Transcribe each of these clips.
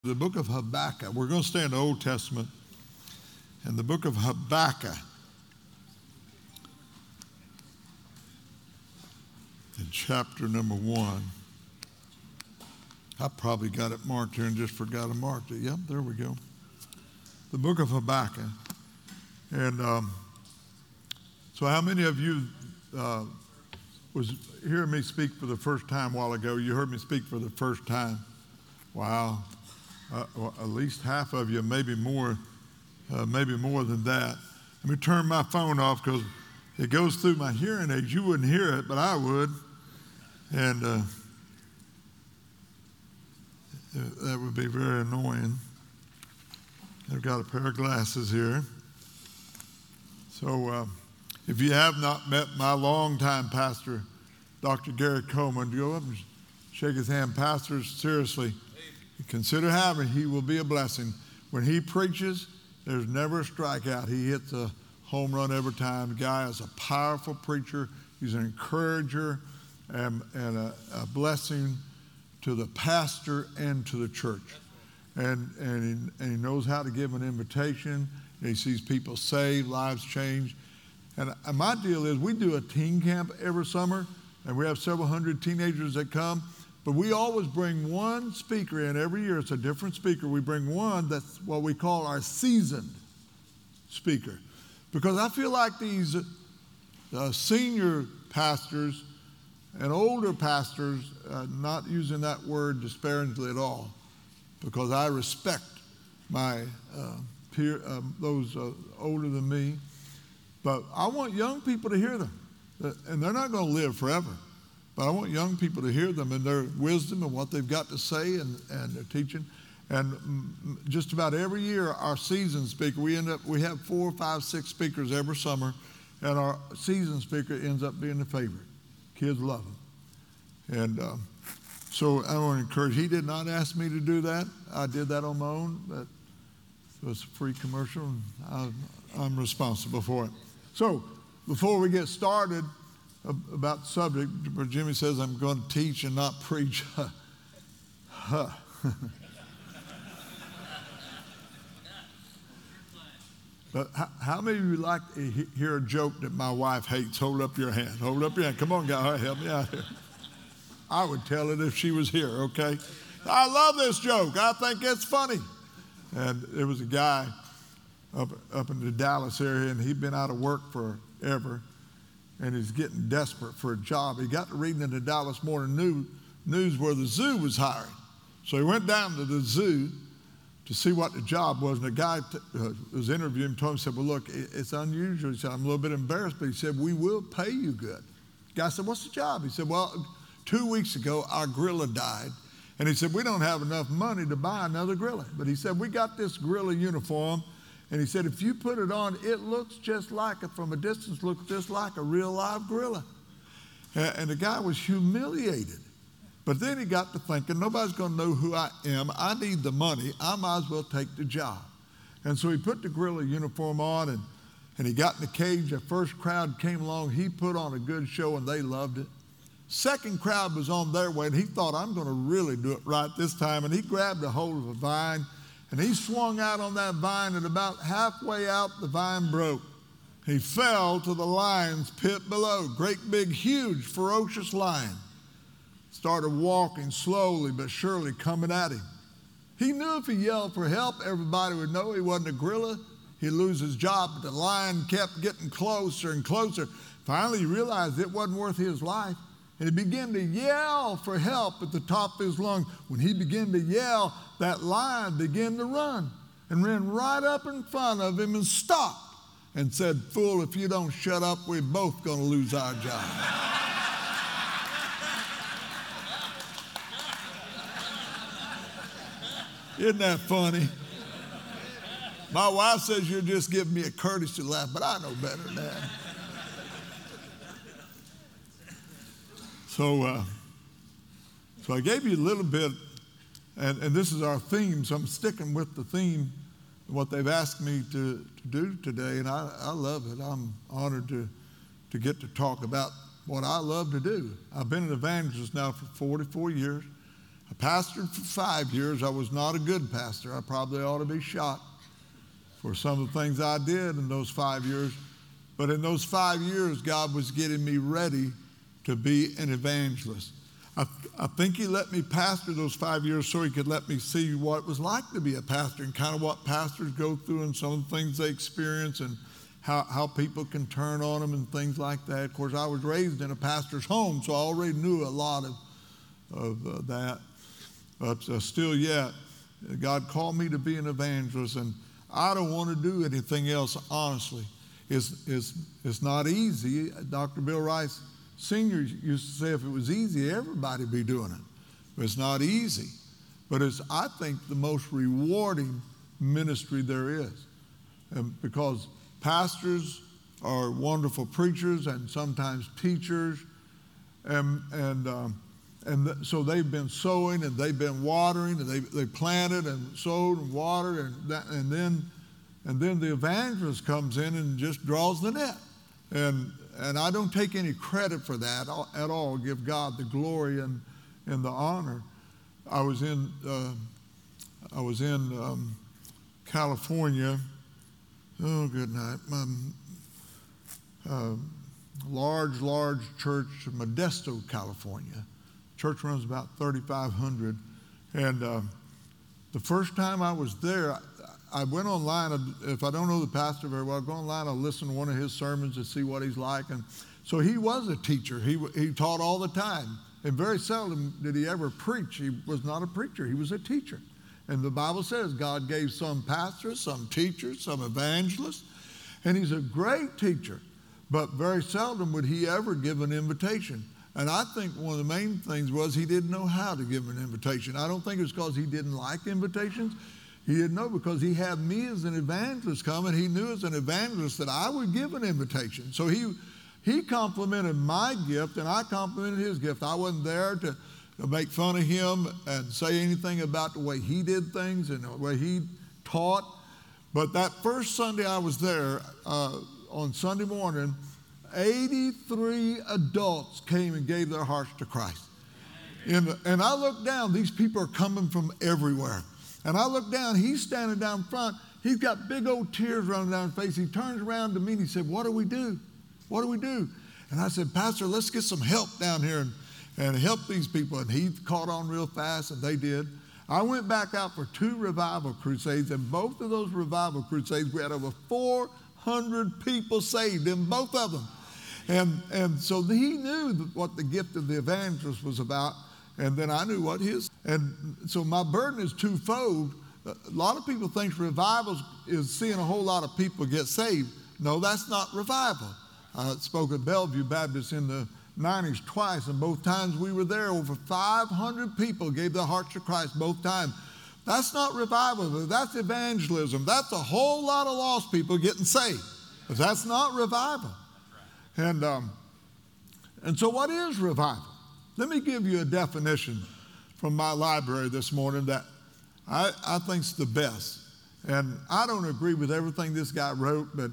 The book of Habakkuk. We're going to stay in the Old Testament. And the book of Habakkuk. In chapter number 1. I probably got it marked here and just forgot to mark it. Yep, there we go. The book of Habakkuk. And so how many of you was hearing me speak for the first time a while ago? You heard me speak for the first time. Wow. Well, at least half of you, maybe more than that. Let me turn my phone off because it goes through my hearing aids. You wouldn't hear it, but I would. And that would be very annoying. I've got a pair of glasses here. So if you have not met my longtime pastor, Dr. Gary Coleman, go up and shake his hand. Pastor, seriously, consider having. He will be a blessing. When he preaches, there's never a strikeout. He hits a home run every time. The guy is a powerful preacher. He's an encourager and a blessing to the pastor and to the church. And he knows how to give an invitation. He sees people saved, lives changed. And my deal is we do a teen camp every summer, and we have several hundred teenagers that come. But we always bring one speaker in every year. It's a different speaker. We bring one that's what we call our seasoned speaker. Because I feel like these senior pastors and older pastors, not using that word disparagingly at all, because I respect my peer, those older than me. But I want young people to hear them. And they're not going to live forever. But I want young people to hear them and their wisdom and what they've got to say and their teaching. And just about every year, our seasoned speaker, we have 4, 5, 6 speakers every summer, and our seasoned speaker ends up being the favorite. Kids love him. And so I want to encourage, he did not ask me to do that. I did that on my own, but it was a free commercial, and I'm responsible for it. So before we get started, about the subject, where Jimmy says I'm going to teach and not preach. But how many of you like to hear a joke that my wife hates? Hold up your hand. Hold up your hand. Come on, guy, help me out here. I would tell it if she was here, okay? I love this joke. I think it's funny. And there was a guy up in the Dallas area, and he'd been out of work forever. And he's getting desperate for a job. He got to reading in the Dallas Morning News where the zoo was hiring. So he went down to the zoo to see what the job was. And the guy was interviewing him, told him, said, well, look, it's unusual. He said, I'm a little bit embarrassed, but he said, we will pay you good. The guy said, what's the job? He said, well, 2 weeks ago, our gorilla died. And he said, we don't have enough money to buy another gorilla. But he said, we got this gorilla uniform. And he said, if you put it on, it looks just like it from a distance, looks just like a real live gorilla. And the guy was humiliated. But then he got to thinking, nobody's going to know who I am. I need the money. I might as well take the job. And so he put the gorilla uniform on, and he got in the cage. The first crowd came along. He put on a good show, and they loved it. Second crowd was on their way, and he thought, I'm going to really do it right this time. And he grabbed a hold of a vine, and he swung out on that vine, and about halfway out, the vine broke. He fell to the lion's pit below. Great big, huge, ferocious lion. Started walking slowly but surely coming at him. He knew if he yelled for help, everybody would know he wasn't a gorilla. He'd lose his job, but the lion kept getting closer and closer. Finally, he realized it wasn't worth his life. And he began to yell for help at the top of his lungs. When he began to yell, that lion began to run and ran right up in front of him and stopped and said, fool, if you don't shut up, we're both going to lose our job. Isn't that funny? My wife says you're just giving me a courtesy laugh, but I know better than that. So I gave you a little bit, and this is our theme, so I'm sticking with the theme, what they've asked me to do today, and I love it. I'm honored to get to talk about what I love to do. I've been an evangelist now for 44 years. I pastored for 5 years. I was not a good pastor. I probably ought to be shot for some of the things I did in those 5 years. But in those 5 years, God was getting me ready to be an evangelist. I think he let me pastor those 5 years so he could let me see what it was like to be a pastor and kind of what pastors go through and some of the things they experience and how people can turn on them and things like that. Of course, I was raised in a pastor's home, so I already knew a lot of that. But still yet, God called me to be an evangelist, and I don't want to do anything else, honestly. It's not easy. Dr. Bill Rice Sr. used to say if it was easy, everybody would be doing it. But it's not easy. But it's, I think, the most rewarding ministry there is. And because pastors are wonderful preachers and sometimes teachers, so they've been sowing and they've been watering and they planted and sowed and watered and then the evangelist comes in and just draws the net. And I don't take any credit for that at all. Give God the glory and the honor. I was in California. Oh, good night. Large church, Modesto, California. Church runs about 3,500. And the first time I was there, I went online. If I don't know the pastor very well, I go online, I'll listen to one of his sermons to see what he's like. And so he was a teacher. He taught all the time. And very seldom did he ever preach. He was not a preacher. He was a teacher. And the Bible says God gave some pastors, some teachers, some evangelists. And he's a great teacher. But very seldom would he ever give an invitation. And I think one of the main things was he didn't know how to give an invitation. I don't think it's because he didn't like invitations. He didn't know, because he had me as an evangelist come, and he knew as an evangelist that I would give an invitation. So he complimented my gift, and I complimented his gift. I wasn't there to make fun of him and say anything about the way he did things and the way he taught. But that first Sunday I was there, on Sunday morning, 83 adults came and gave their hearts to Christ. And I looked down, these people are coming from everywhere. And I looked down, he's standing down front. He's got big old tears running down his face. He turns around to me and he said, "What do we do? What do we do?" And I said, "Pastor, let's get some help down here and help these people." And he caught on real fast, and they did. I went back out for 2 revival crusades, and both of those revival crusades, we had over 400 people saved in both of them. And so he knew what the gift of the evangelist was about. And then I knew what his, and so my burden is twofold. A lot of people think revival is seeing a whole lot of people get saved. No, that's not revival. I spoke at Bellevue Baptist in the 90s twice, and both times we were there, over 500 people gave their hearts to Christ both times. That's not revival, that's evangelism. That's a whole lot of lost people getting saved. But that's not revival. And so what is revival? Let me give you a definition from my library this morning that I think is the best. And I don't agree with everything this guy wrote, but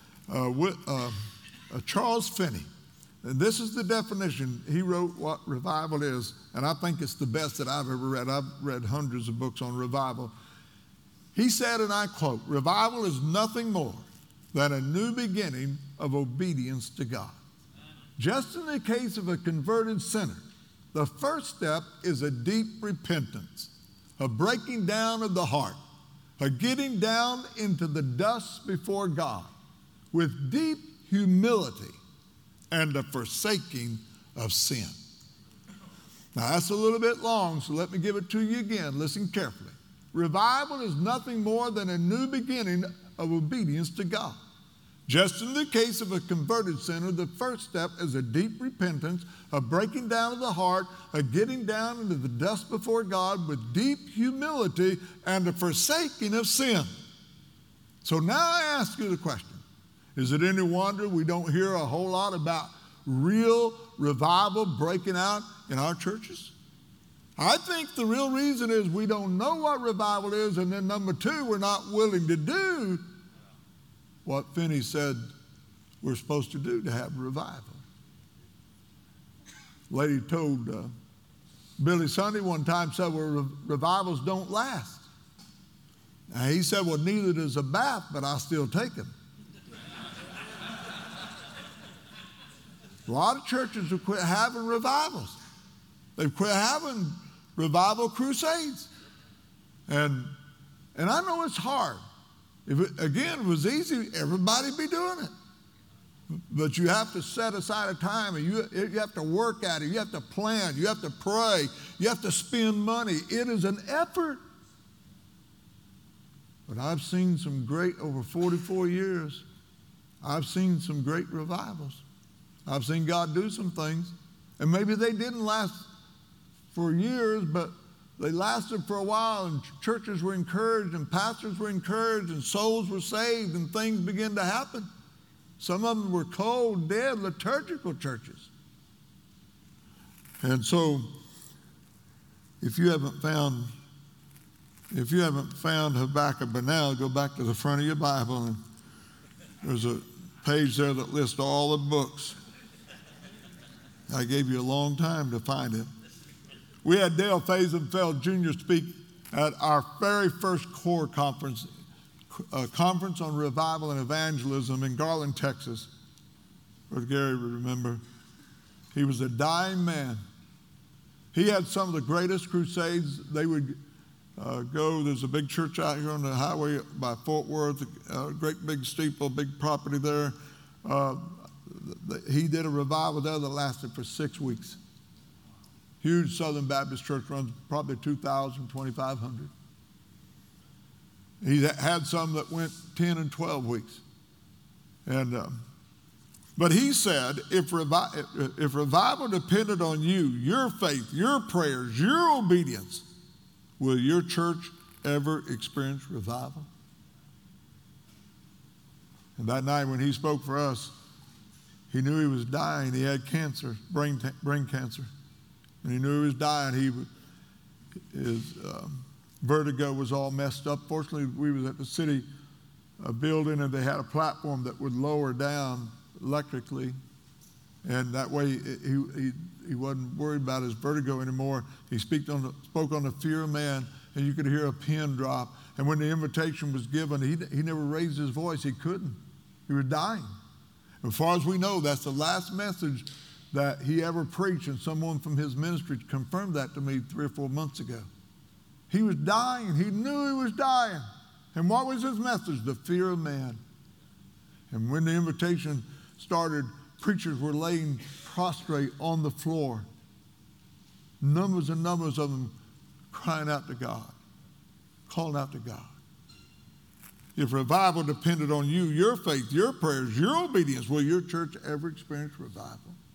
Charles Finney, and this is the definition. He wrote what revival is, and I think it's the best that I've ever read. I've read hundreds of books on revival. He said, and I quote, "Revival is nothing more than a new beginning of obedience to God. Just in the case of a converted sinner, the first step is a deep repentance, a breaking down of the heart, a getting down into the dust before God with deep humility and a forsaking of sin." Now that's a little bit long, so let me give it to you again. Listen carefully. Revival is nothing more than a new beginning of obedience to God. Just in the case of a converted sinner, the first step is a deep repentance, a breaking down of the heart, a getting down into the dust before God with deep humility and a forsaking of sin. So now I ask you the question, is it any wonder we don't hear a whole lot about real revival breaking out in our churches? I think the real reason is we don't know what revival is, and then number 2, we're not willing to do what Finney said we're supposed to do to have revival. A lady told Billy Sunday one time said, well, revivals don't last. Now, he said, well, neither does a bath, but I still take them. A lot of churches have quit having revivals. They've quit having revival crusades. And I know it's hard. If it was easy, everybody'd be doing it. But you have to set aside a time, and you have to work at it. You have to plan. You have to pray. You have to spend money. It is an effort. But I've seen some great, over 44 years, I've seen some great revivals. I've seen God do some things. And maybe they didn't last for years, but they lasted for a while, and churches were encouraged, and pastors were encouraged, and souls were saved, and things began to happen. Some of them were cold, dead, liturgical churches. And so, if you haven't found Habakkuk by now, go back to the front of your Bible, and there's a page there that lists all the books. I gave you a long time to find it. We had Dale Fazenfeld Jr. speak at our very first core conference, a conference on revival and evangelism in Garland, Texas. Brother Gary would remember. He was a dying man. He had some of the greatest crusades. They would go, there's a big church out here on the highway by Fort Worth, a great big steeple, big property there. He did a revival there that lasted for 6 weeks. Huge Southern Baptist church, runs probably 2,000, 2,500. He had some that went 10 and 12 weeks. But he said, if revival depended on you, your faith, your prayers, your obedience, will your church ever experience revival? And that night when he spoke for us, he knew he was dying. He had cancer, brain cancer. And he knew he was dying. His vertigo was all messed up. Fortunately, we was at the city building, and they had a platform that would lower down electrically. And that way, he wasn't worried about his vertigo anymore. He spoke on the fear of man, and you could hear a pin drop. And when the invitation was given, he never raised his voice. He couldn't. He was dying. As far as we know, that's the last message that he ever preached, and someone from his ministry confirmed that to me 3 or 4 months ago. He was dying. He knew he was dying. And what was his message? The fear of man. And when the invitation started, preachers were laying prostrate on the floor. Numbers and numbers of them crying out to God, calling out to God. If revival depended on you, your faith, your prayers, your obedience, will your church ever experience revival?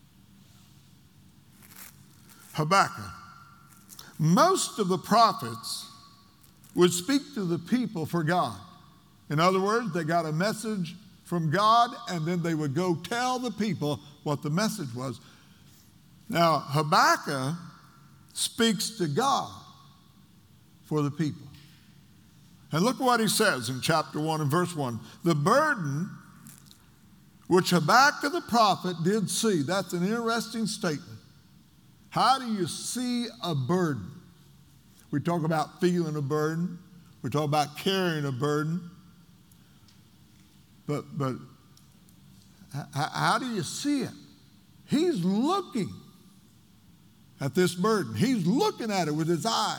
Habakkuk. Most of the prophets would speak to the people for God. In other words, they got a message from God, and then they would go tell the people what the message was. Now, Habakkuk speaks to God for the people. And look what he says in chapter 1 and verse 1. The burden which Habakkuk the prophet did see. That's an interesting statement. How do you see a burden? We talk about feeling a burden. We talk about carrying a burden. But how do you see it? He's looking at this burden. He's looking at it with his eyes.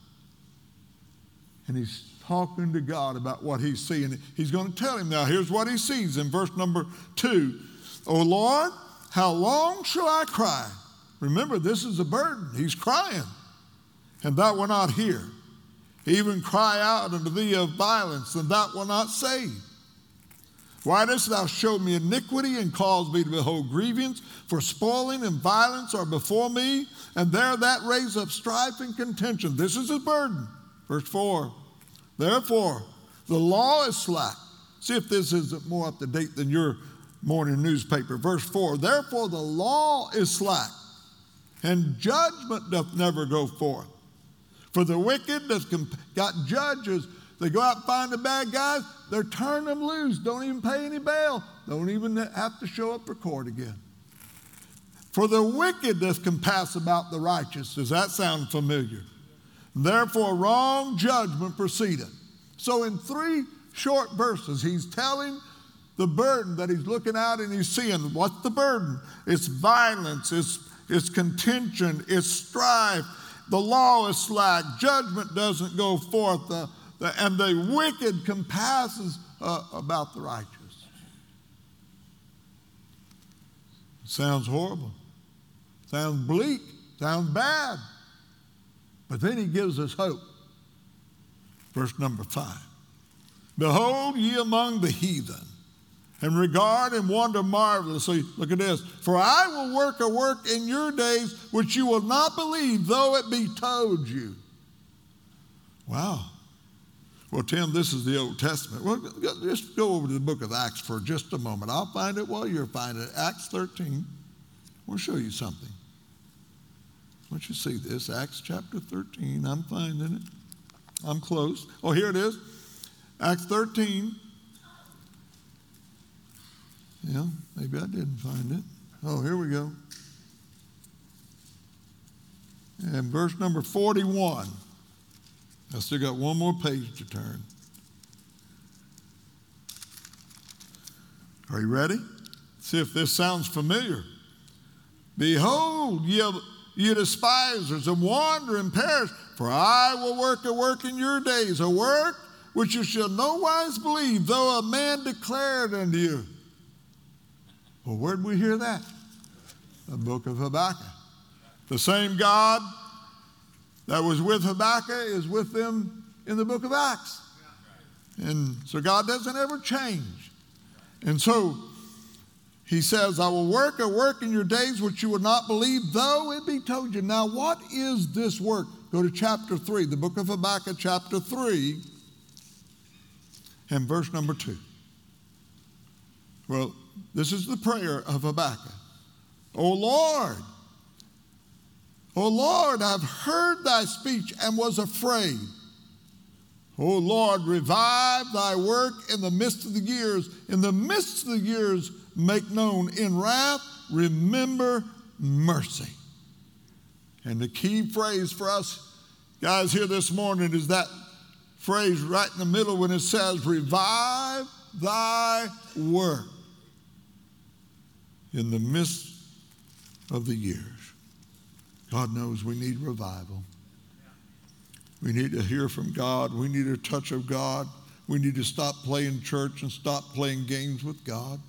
And he's talking to God about what he's seeing. He's going to tell him now. Here's what he sees in verse number 2. O Lord, how long shall I cry? Remember, this is a burden. He's crying. And thou wilt not hear. Even cry out unto thee of violence, and thou wilt not save. Why dost thou show me iniquity and cause me to behold grievance? For spoiling and violence are before me, and there that raise up strife and contention. This is his burden. Verse 4. Therefore, the law is slack. See if this isn't more up to date than your morning newspaper. Verse 4. Therefore, the law is slack, and judgment doth never go forth. For the wicked that got judges, they go out and find the bad guys, they're turning them loose, don't even pay any bail, don't even have to show up for court again. For the wicked doth compass about the righteous. Does that sound familiar? Therefore wrong judgment proceedeth. So in 3 short verses, he's telling the burden that he's looking at and he's seeing. What's the burden? It's violence, it's contention, it's strife. The law is slack, judgment doesn't go forth, and the wicked compasses about the righteous. Sounds horrible. Sounds bleak. Sounds bad. But then he gives us hope. Verse number 5. Behold ye among the heathen, and regard and wonder marvelously. Look at this. For I will work a work in your days which you will not believe, though it be told you. Wow. Well, Tim, this is the Old Testament. Well, just go over to the book of Acts for just a moment. I'll find it while you're finding it. Acts 13. We'll show you something. I want you to see this. Acts chapter 13. I'm finding it. I'm close. Oh, here it is. Acts 13. Yeah, maybe I didn't find it. Oh, here we go. And verse number 41. I still got one more page to turn. Are you ready? See if this sounds familiar. Behold, ye despisers, and wander and perish, for I will work a work in your days, a work which you shall no wise believe, though a man declare it unto you. Well, where did we hear that? The book of Habakkuk. The same God that was with Habakkuk is with them in the book of Acts. And so God doesn't ever change. And so he says, I will work a work in your days which you would not believe, though it be told you. Now, what is this work? Go to chapter 3, the book of Habakkuk, chapter 3, and verse number 2. Well, this is the prayer of Habakkuk. O Lord, I've heard thy speech and was afraid. O Lord, revive thy work in the midst of the years. In the midst of the years, make known. In wrath, remember mercy. And the key phrase for us guys here this morning is that phrase right in the middle when it says, revive thy work in the midst of the years. God knows we need revival. We need to hear from God. We need a touch of God. We need to stop playing church and stop playing games with God.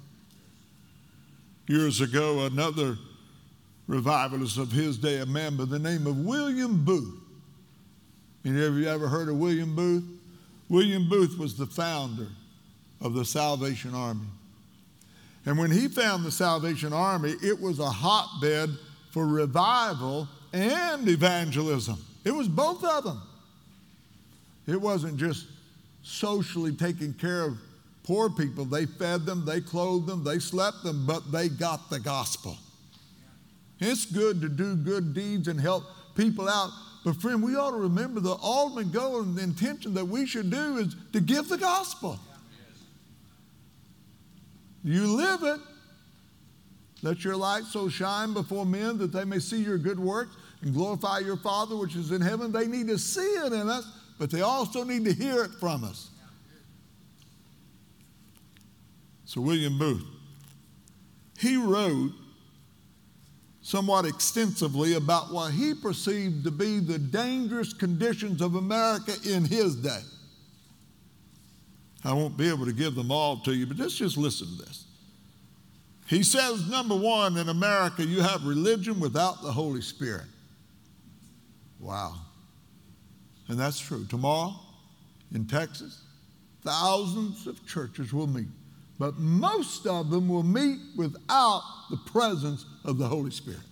Years ago, another revivalist of his day, a man by the name of William Booth. Any of you ever heard of William Booth? William Booth was the founder of the Salvation Army. And when he found the Salvation Army, it was a hotbed for revival and evangelism. It was both of them. It wasn't just socially taking care of poor people. They fed them, they clothed them, they slept them, but they got the gospel. It's good to do good deeds and help people out. But friend, we ought to remember the ultimate goal and the intention that we should do is to give the gospel. You live it. Let your light so shine before men that they may see your good works and glorify your Father which is in heaven. They need to see it in us, but they also need to hear it from us. So William Booth, he wrote somewhat extensively about what he perceived to be the dangerous conditions of America in his day. I won't be able to give them all to you, but let's just listen to this. He says, number one, in America, you have religion without the Holy Spirit. Wow. And that's true. Tomorrow, in Texas, thousands of churches will meet, but most of them will meet without the presence of the Holy Spirit.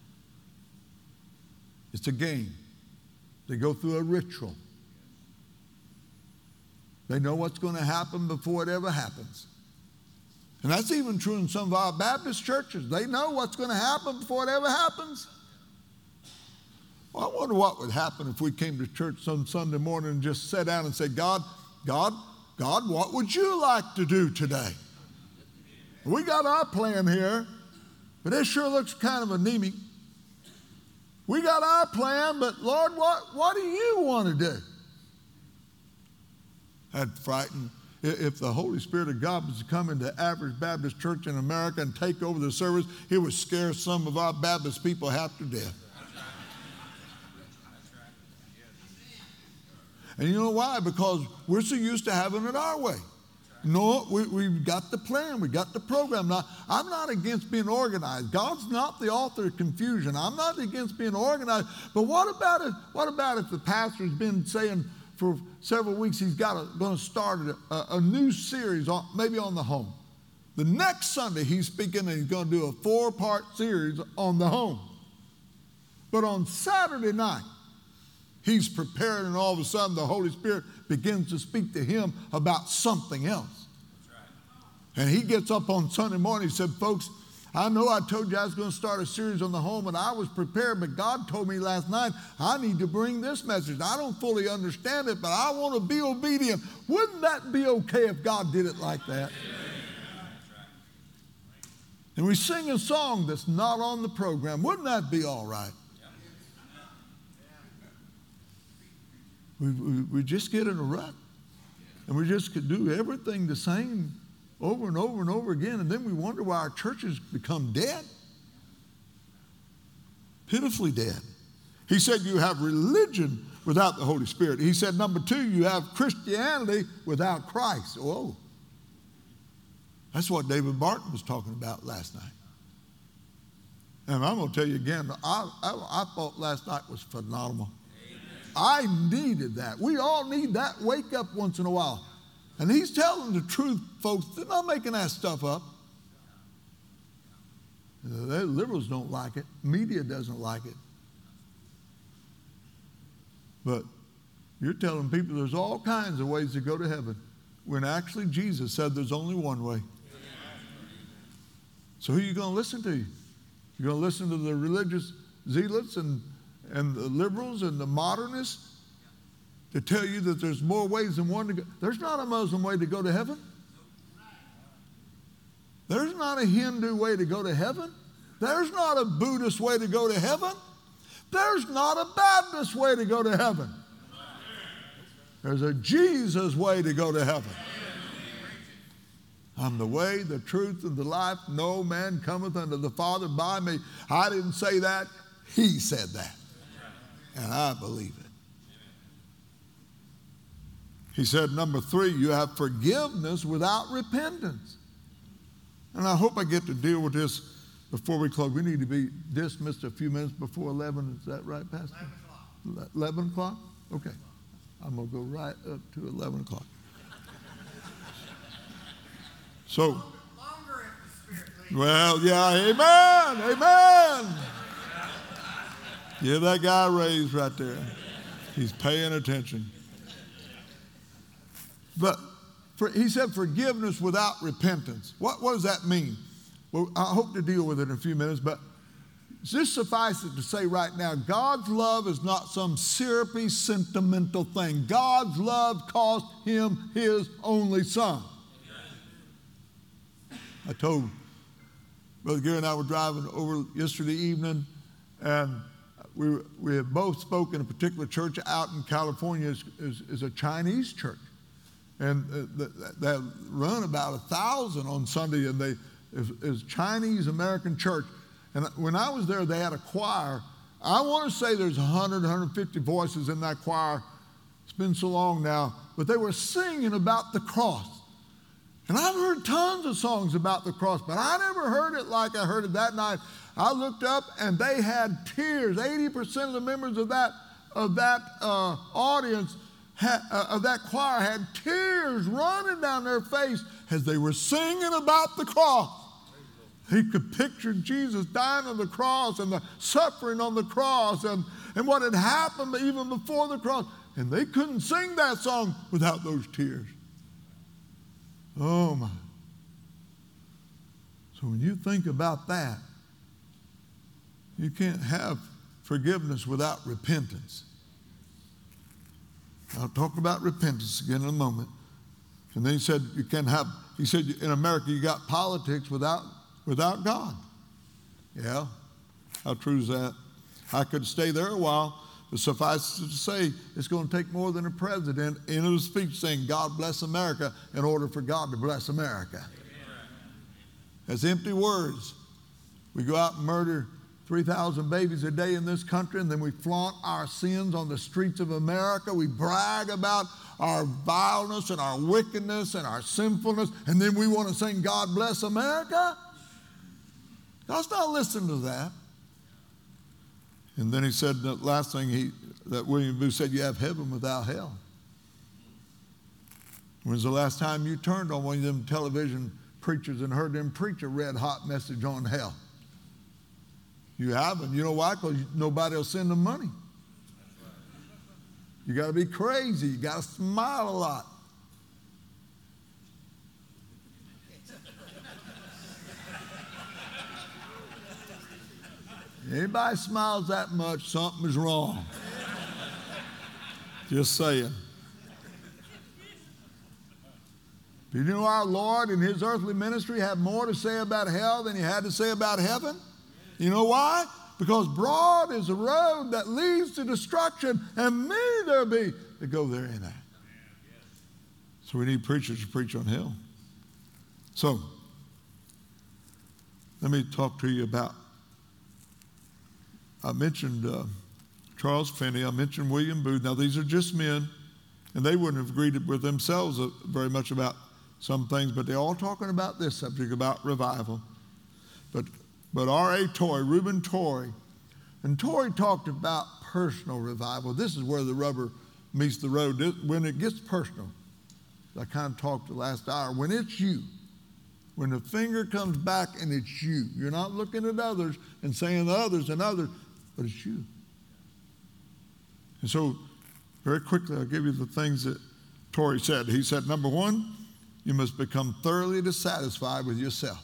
It's a game. They go through a ritual. They know what's going to happen before it ever happens. And that's even true in some of our Baptist churches. They know what's going to happen before it ever happens. Well, I wonder what would happen if we came to church some Sunday morning and just sat down and said, God, what would you like to do today? We got our plan here. But it sure looks kind of anemic. We got our plan, but Lord, what do you want to do? I'd frightened. If the Holy Spirit of God was to come into average Baptist church in America and take over the service, it would scare some of our Baptist people half to death. And you know why? Because we're so used to having it our way. No, we've got the plan. We got the program. Now, I'm not against being organized. God's not the author of confusion. I'm not against being organized. But what about if the pastor's been saying for several weeks he's going to start a new series, maybe on the home. The next Sunday he's speaking and he's going to do a 4-part series on the home. But on Saturday night, he's prepared, and all of a sudden the Holy Spirit begins to speak to him about something else. And he gets up on Sunday morning, he said, folks, I know I told you I was going to start a series on the home, and I was prepared, but God told me last night I need to bring this message. I don't fully understand it, but I want to be obedient. Wouldn't that be okay if God did it like that? And we sing a song that's not on the program. Wouldn't that be all right? We just get in a rut, and we just could do everything the same over and over and over again, and then we wonder why our churches become dead, pitifully dead. He said you have religion without the Holy Spirit. He said, number 2, you have Christianity without Christ. Oh, that's what David Barton was talking about last night. And I'm going to tell you again, I thought last night was phenomenal. I needed that. We all need that wake up once in a while. And he's telling the truth, folks. They're not making that stuff up. The liberals don't like it. Media doesn't like it. But you're telling people there's all kinds of ways to go to heaven, when actually Jesus said there's only one way. So who are you going to listen to? You're going to listen to the religious zealots and the liberals and the modernists to tell you that there's more ways than one to go. There's not a Muslim way to go to heaven. There's not a Hindu way to go to heaven. There's not a Buddhist way to go to heaven. There's not a Baptist way to go to heaven. There's a Jesus way to go to heaven. I'm the way, the truth, and the life. No man cometh unto the Father by me. I didn't say that. He said that. And I believe it. He said, number 3, you have forgiveness without repentance. And I hope I get to deal with this before we close. We need to be dismissed a few minutes before 11. Is that right, Pastor? 11 o'clock. 11 o'clock? Okay. I'm going to go right up to 11 o'clock. So, well, yeah, amen, amen. Give that guy a raise right there. He's paying attention. But he said forgiveness without repentance. What does that mean? Well, I hope to deal with it in a few minutes, but just suffice it to say right now, God's love is not some syrupy, sentimental thing. God's love cost him his only son. I told Brother Gary and I were driving over yesterday evening, and we had both spoken in a particular church out in California is a Chinese church. And they run about 1,000 on Sunday, and is Chinese American church. And when I was there, they had a choir. I want to say there's 100, 150 voices in that choir. It's been so long now. But they were singing about the cross. And I've heard tons of songs about the cross, but I never heard it like I heard it that night. I looked up, and they had tears. 80% of the members of that audience, of that choir, had tears running down their face as they were singing about the cross. He could picture Jesus dying on the cross and the suffering on the cross and what had happened even before the cross. And they couldn't sing that song without those tears. Oh, my. So when you think about that, you can't have forgiveness without repentance. I'll talk about repentance again in a moment. And then he said, in America, you got politics without God. Yeah. How true is that? I could stay there a while, but suffice it to say, it's going to take more than a president in a speech saying, God bless America, in order for God to bless America. That's empty words. We go out and murder 3,000 babies a day in this country, and then we flaunt our sins on the streets of America. We brag about our vileness and our wickedness and our sinfulness, and then we want to sing, God bless America? God's not listening to that. And then he said, the last thing that William Booth said, you have heaven without hell. When's the last time you turned on one of them television preachers and heard them preach a red-hot message on hell? You haven't. You know why? Because nobody will send them money. You got to be crazy. You got to smile a lot. Anybody smiles that much, something is wrong. Just saying. Do you know our Lord in his earthly ministry had more to say about hell than he had to say about heaven? You know why? Because broad is the road that leads to destruction, and many there be that go therein. So we need preachers to preach on hell. So, let me talk to you about, I mentioned Charles Finney, I mentioned William Booth. Now, these are just men, and they wouldn't have agreed with themselves very much about some things, but they're all talking about this subject, about revival. But R.A. Torrey, Reuben Torrey, and Torrey talked about personal revival. This is where the rubber meets the road. When it gets personal, I kind of talked the last hour, when it's you, when the finger comes back and it's you, you're not looking at others and saying others and others, but it's you. And so, very quickly, I'll give you the things that Torrey said. He said, number one, you must become thoroughly dissatisfied with yourself.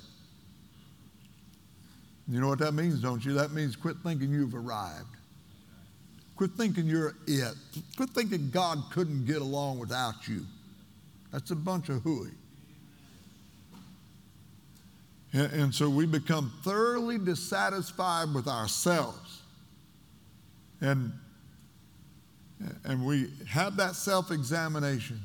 You know what that means, don't you? That means quit thinking you've arrived. Quit thinking you're it. Quit thinking God couldn't get along without you. That's a bunch of hooey. And so we become thoroughly dissatisfied with ourselves. And we have that self-examination.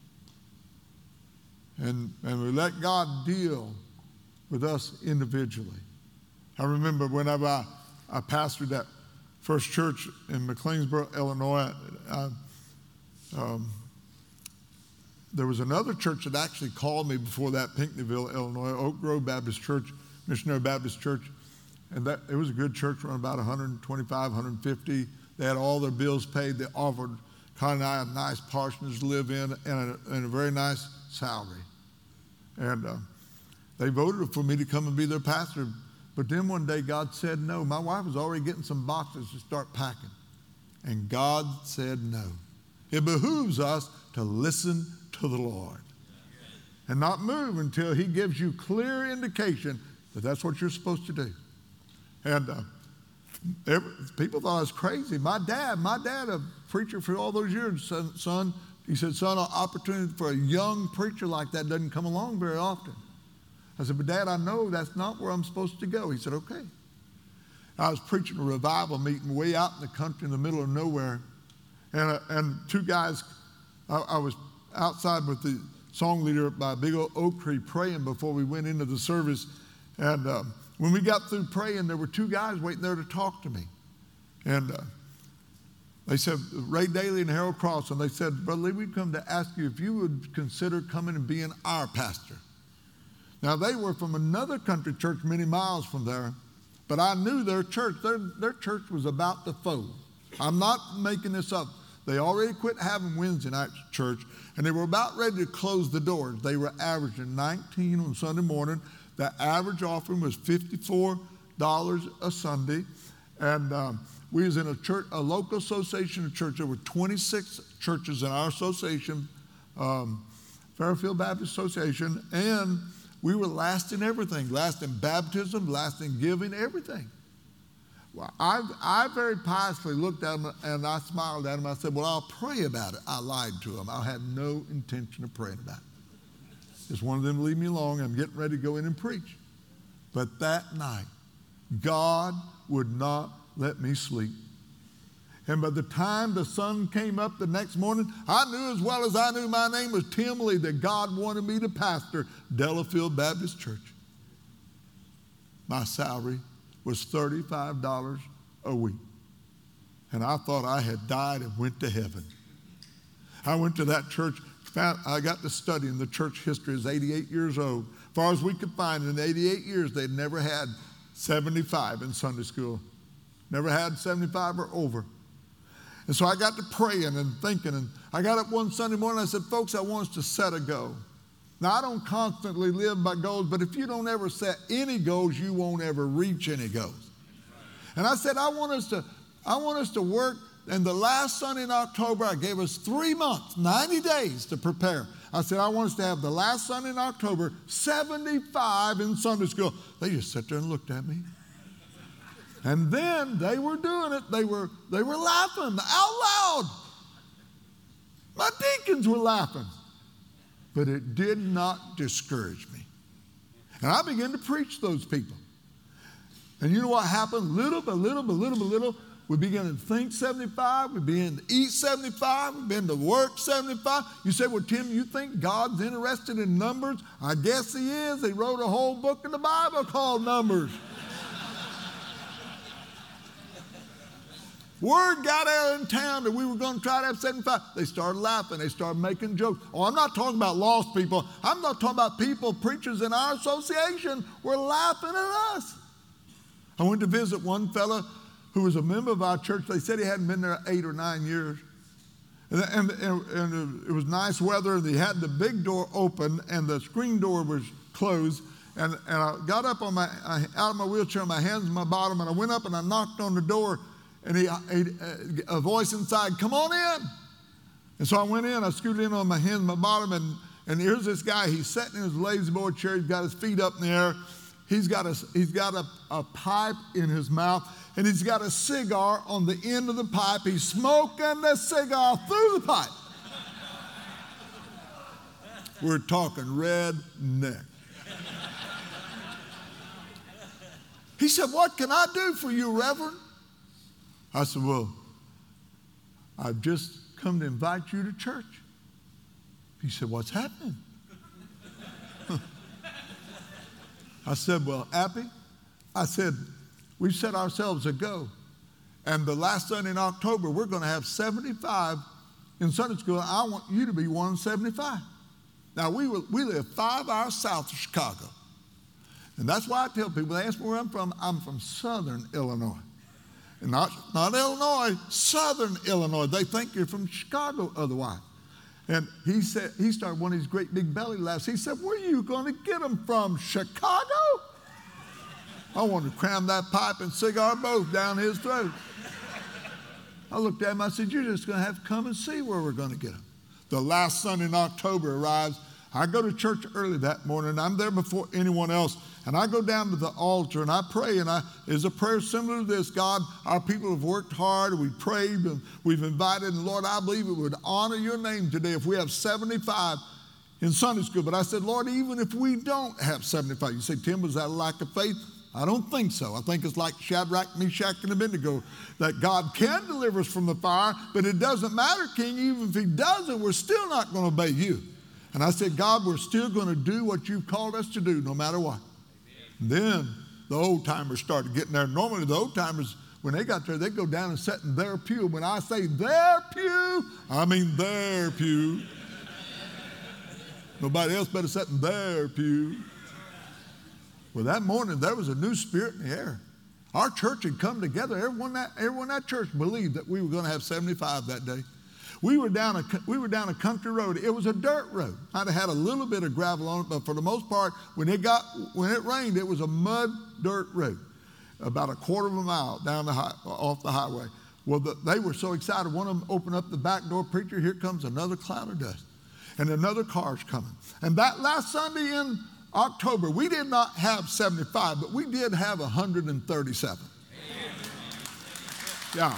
And we let God deal with us individually. I remember whenever I pastored that first church in McLeansboro, Illinois, there was another church that actually called me before that, Pinckneyville, Illinois, Oak Grove Baptist Church, Missionary Baptist Church. And it was a good church, around about 125, 150. They had all their bills paid. They offered Connie and I a nice parsonage to live in and a very nice salary. And they voted for me to come and be their pastor. But then one day God said no. My wife was already getting some boxes to start packing. And God said no. It behooves us to listen to the Lord and not move until he gives you clear indication that that's what you're supposed to do. And people thought I was crazy. My dad, a preacher for all those years, son, he said, son, an opportunity for a young preacher like that doesn't come along very often. I said, but Dad, I know that's not where I'm supposed to go. He said, okay. I was preaching a revival meeting way out in the country in the middle of nowhere. And two guys, I was outside with the song leader by a big old oak tree praying before we went into the service. And when we got through praying, there were two guys waiting there to talk to me. And they said, Ray Daly and Harold Cross, and they said, Brother Lee, we've come to ask you if you would consider coming and being our pastor. Now, they were from another country church many miles from there, but I knew their church. Their church was about to fold. I'm not making this up. They already quit having Wednesday night church, and they were about ready to close the doors. They were averaging 19 on Sunday morning. The average offering was $54 a Sunday, and we was in a church, a local association of church. There were 26 churches in our association, Fairfield Baptist Association, and we were last in everything, last in baptism, last in giving, everything. Well, I very piously looked at him and I smiled at him. I said, well, I'll pray about it. I lied to him. I had no intention of praying about it. Just wanted them to leave me alone. I'm getting ready to go in and preach. But that night, God would not let me sleep. And by the time the sun came up the next morning, I knew as well as I knew my name was Tim Lee that God wanted me to pastor Delafield Baptist Church. My salary was $35 a week. And I thought I had died and went to heaven. I went to that church. I got to study in the church history. It's 88 years old. As far as we could find, in 88 years, they'd never had 75 in Sunday school. Never had 75 or over. And so I got to praying and thinking, and I got up one Sunday morning and I said, folks, I want us to set a goal. Now, I don't constantly live by goals, but if you don't ever set any goals, you won't ever reach any goals. And I said, I want us to work, and the last Sunday in October, I gave us 3 months, 90 days to prepare. I said, I want us to have the last Sunday in October, 75 in Sunday school. They just sat there and looked at me. And then they were doing it. They were laughing out loud. My deacons were laughing. But it did not discourage me. And I began to preach to those people. And you know what happened? Little by little by little by little, we began to think 75. We began to eat 75. We began to work 75. You say, well, Tim, you think God's interested in numbers? I guess he is. He wrote a whole book in the Bible called Numbers. Word got out in town that we were going to try to have 75. They started laughing. They started making jokes. Oh, I'm not talking about lost people. I'm not talking about people, preachers in our association were laughing at us. I went to visit one fella who was a member of our church. They said he hadn't been there 8 or 9 years. And it was nice weather. And he had the big door open and the screen door was closed. And I got up out of my wheelchair on my hands and my bottom, and I went up and I knocked on the door. And a voice inside, come on in. And so I went in, I scooted in on my hands, my bottom, and here's this guy. He's sitting in his lazy boy chair. He's got his feet up in the air. He's got a pipe in his mouth, and he's got a cigar on the end of the pipe. He's smoking the cigar through the pipe. We're talking redneck. He said, what can I do for you, Reverend? I said, well, I've just come to invite you to church. He said, what's happening? I said, well, Appy, I said, we've set ourselves a goal. And the last Sunday in October, we're going to have 75 in Sunday school. I want you to be one of 75. Now, we live 5 hours south of Chicago. And that's why I tell people, they ask me where I'm from southern Illinois. And not Illinois, southern Illinois. They think you're from Chicago otherwise. And he started one of these great big belly laughs. He said, where are you going to get them from, Chicago? I wanted to cram that pipe and cigar both down his throat. I looked at him, I said, you're just going to have to come and see where we're going to get them. The last Sunday in October arrives. I go to church early that morning. I'm there before anyone else. And I go down to the altar and I pray. And it's a prayer similar to this. God, our people have worked hard. We prayed and we've invited. And Lord, I believe it would honor your name today if we have 75 in Sunday school. But I said, Lord, even if we don't have 75. You say, Tim, was that a lack of faith? I don't think so. I think it's like Shadrach, Meshach, and Abednego, that God can deliver us from the fire, but it doesn't matter, King. Even if he doesn't, we're still not going to obey you. And I said, God, we're still going to do what you've called us to do, no matter what. And then the old-timers started getting there. Normally the old-timers, when they got there, they'd go down and sit in their pew. When I say their pew, I mean their pew. Nobody else better sit in their pew. Well, that morning, there was a new spirit in the air. Our church had come together. Everyone in that church believed that we were going to have 75 that day. We were down a country road. It was a dirt road. I'd have had a little bit of gravel on it, but for the most part, when it rained, it was a mud dirt road, about a quarter of a mile down off the highway. Well, they were so excited. One of them opened up the back door. Preacher, here comes another cloud of dust, and another car's coming. And that last Sunday in October, we did not have 75, but we did have 137. Yeah.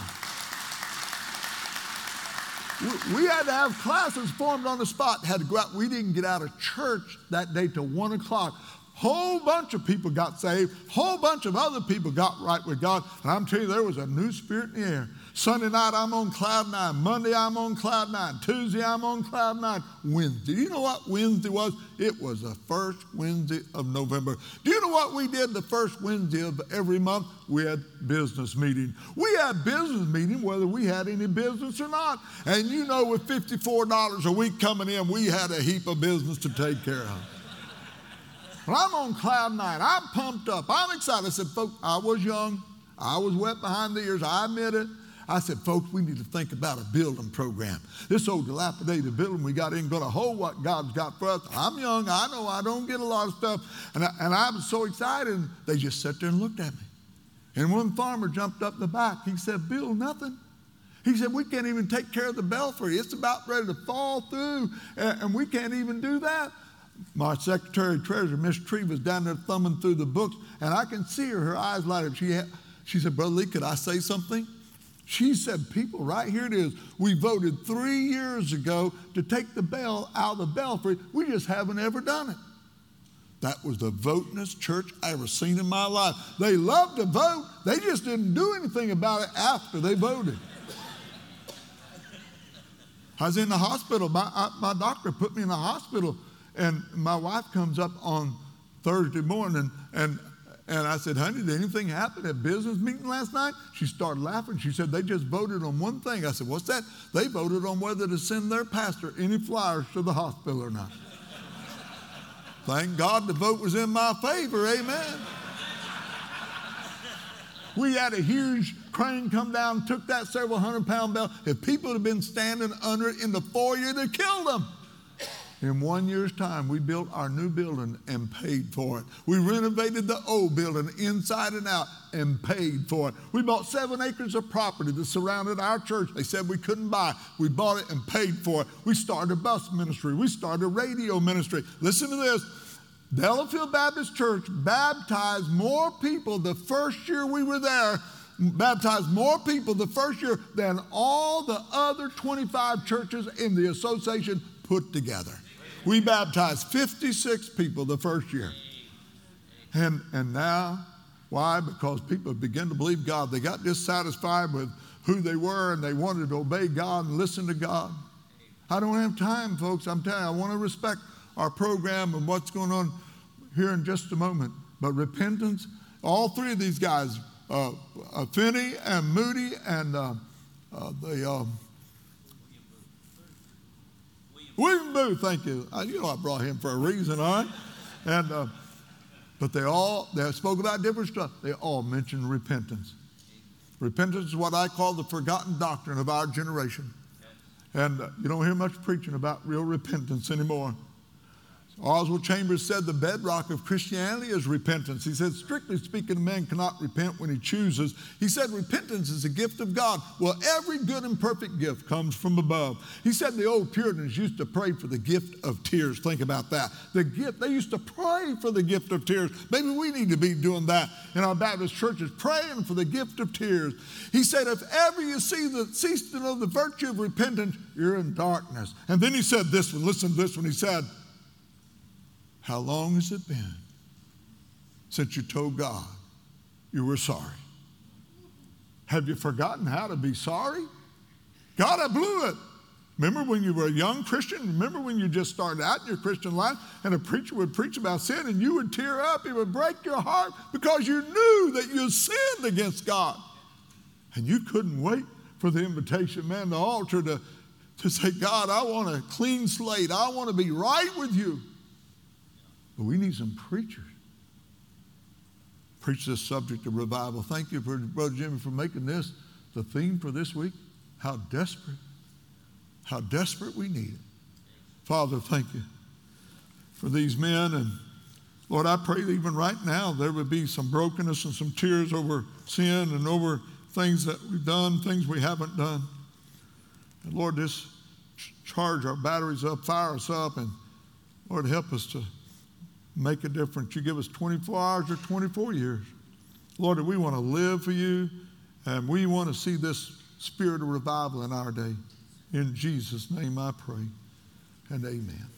We had to have classes formed on the spot, had to go out. We didn't get out of church that day till 1 o'clock. Whole bunch of people got saved. Whole bunch of other people got right with God. And I'm telling you, there was a new spirit in the air. Sunday night, I'm on cloud nine. Monday, I'm on cloud nine. Tuesday, I'm on cloud nine. Wednesday. Do you know what Wednesday was? It was the first Wednesday of November. Do you know what we did the first Wednesday of every month? We had business meeting. We had business meeting whether we had any business or not. And you know, with $54 a week coming in, we had a heap of business to take care of. Well, I'm on cloud nine. I'm pumped up. I'm excited. I said, folks, I was young. I was wet behind the ears. I admit it. I said, folks, we need to think about a building program. This old dilapidated building we got in going to hold what God's got for us. I'm young. I know I don't get a lot of stuff. And I was so excited. And they just sat there and looked at me. And one farmer jumped up the back. He said, Bill, nothing. He said, we can't even take care of the belfry. It's about ready to fall through, and we can't even do that. My secretary treasurer, Miss Tree, was down there thumbing through the books, and I can see her eyes light up. She said, Brother Lee, could I say something? She said, people, right here it is. We voted 3 years ago to take the bell out of the belfry. We just haven't ever done it. That was the votingest church I ever seen in my life. They loved to vote. They just didn't do anything about it after they voted. I was in the hospital. My doctor put me in the hospital, and my wife comes up on Thursday morning, and I said, honey, did anything happen at business meeting last night? She started laughing. She said, they just voted on one thing. I said, what's that? They voted on whether to send their pastor any flyers to the hospital or not. Thank God the vote was in my favor, amen. We had a huge crane come down and took that several 100-pound bell. If people had been standing under it in the foyer, they'd killed them. In 1 year's time, we built our new building and paid for it. We renovated the old building inside and out and paid for it. We bought 7 acres of property that surrounded our church. They said we couldn't buy. We bought it and paid for it. We started a bus ministry. We started a radio ministry. Listen to this. Delafield Baptist Church baptized more people the first year we were there, baptized more people the first year than all the other 25 churches in the association put together. We baptized 56 people the first year. And now, why? Because people began to believe God. They got dissatisfied with who they were, and they wanted to obey God and listen to God. I don't have time, folks. I'm telling you, I want to respect our program and what's going on here in just a moment. But repentance, all 3 of these guys, Finney and Moody and William Booth, thank you. You know I brought him for a reason, all right? And but they spoke about different stuff. They all mentioned repentance. Repentance is what I call the forgotten doctrine of our generation. And you don't hear much preaching about real repentance anymore. Oswald Chambers said the bedrock of Christianity is repentance. He said, strictly speaking, a man cannot repent when he chooses. He said, repentance is a gift of God. Well, every good and perfect gift comes from above. He said the old Puritans used to pray for the gift of tears. Think about that. The gift, they used to pray for the gift of tears. Maybe we need to be doing that in our Baptist churches, praying for the gift of tears. He said, if ever you cease to know the virtue of repentance, you're in darkness. And then he said this one, listen to this one. He said, how long has it been since you told God you were sorry? Have you forgotten how to be sorry? God, I blew it. Remember when you were a young Christian? Remember when you just started out in your Christian life and a preacher would preach about sin and you would tear up, it would break your heart because you knew that you sinned against God. And you couldn't wait for the invitation, man, the altar to say, God, I want a clean slate. I want to be right with you. But we need some preachers. Preach this subject of revival. Thank you, for Brother Jimmy, for making this the theme for this week. How desperate we need it. Father, thank you for these men. And Lord, I pray that even right now there would be some brokenness and some tears over sin and over things that we've done, things we haven't done. And Lord, just charge our batteries up, fire us up, and Lord, help us to make a difference. You give us 24 hours or 24 years. Lord, we want to live for you, and we want to see this spirit of revival in our day. In Jesus' name I pray, and amen.